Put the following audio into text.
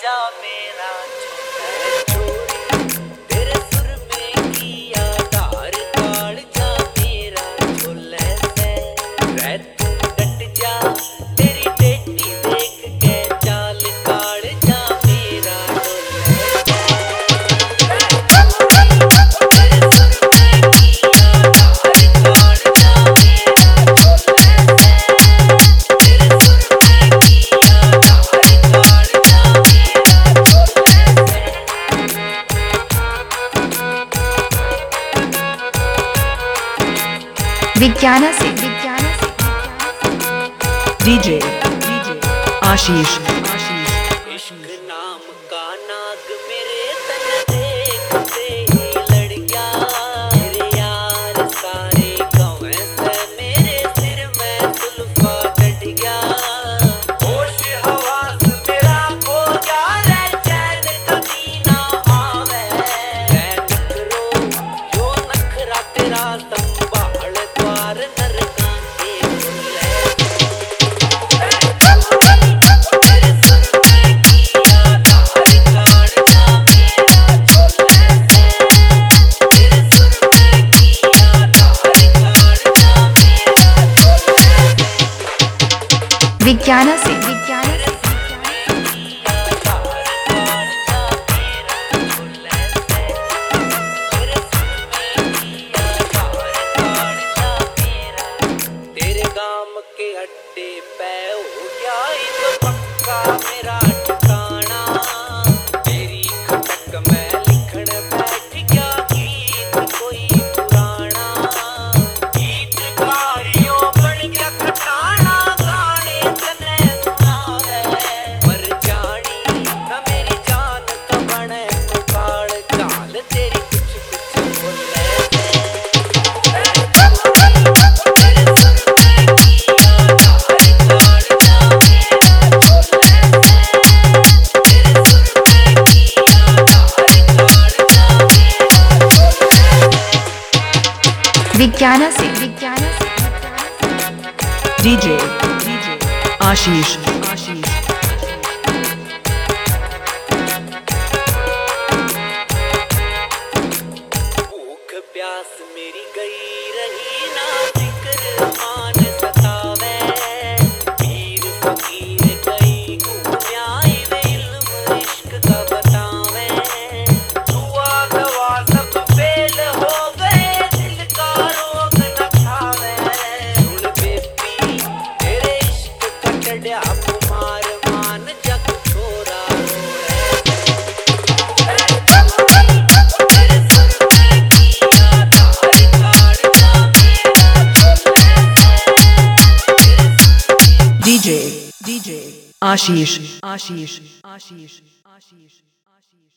जा मेरा छोरी, तेरे सुर में किया धार काढ़ जा मेरा छोले से। रे तू डट जा तेरी बेटी देख के चाल काढ़ जा मेरा विज्ञाना से डीजे आशीष। इश्क नाम का नाग मेरे तन देखते ही लड़ गया। मेरे यार सारे गाँव से मेरे सिर में जुल्फा कट गया। होश हवास मेरा खो गया रे चैन कभी ना आवे। रे नखरो जो नखरा तेरा संभाल द्वार नरकां के खुले। विज्ञाना से तेरे गाम के अड्डे पे हो गया एक पक्का मेरा ठिकाना। तेरी खटक में लिखण बैठ गया गीत कोई पुराना। गीतकारियों बन गया खटाना, गाने तने सुनावे। मर जानी न मेरी जान का बने पुकार, चाल तेरी कुछ कुछ बोले। विज्ञाना से डीजे आशीष। भूख प्यास मेरी गई रही ना, जिक्र मान सतावे। पीर फकीर गई घूम आई वे इल्म इश्क का बतावे। दुआ दवा सब फेल हो गए, दिल का रोग न खावे। सुन बेबी तेरे इश्क का चढ़ा कुमार, मान जग छोरा डीजे आशीष।